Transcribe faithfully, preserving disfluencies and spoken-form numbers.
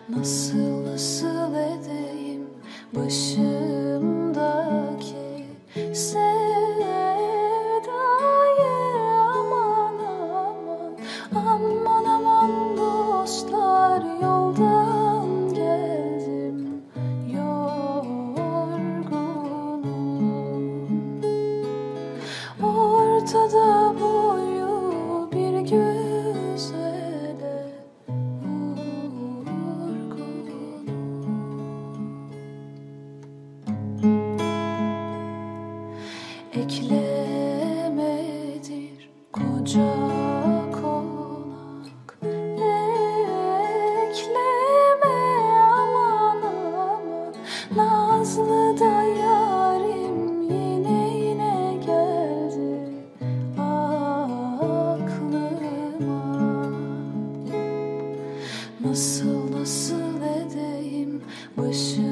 Nasıl nasıl edeyim başımdaki sevdayı, aman aman aman aman dostlar, yoldan geldim yorgunum. Ortada boyu bir güzele eklemedir koca konak, ekleme aman aman. Nazlı da yarim yine yine geldi aklıma. Nasıl nasıl edeyim başı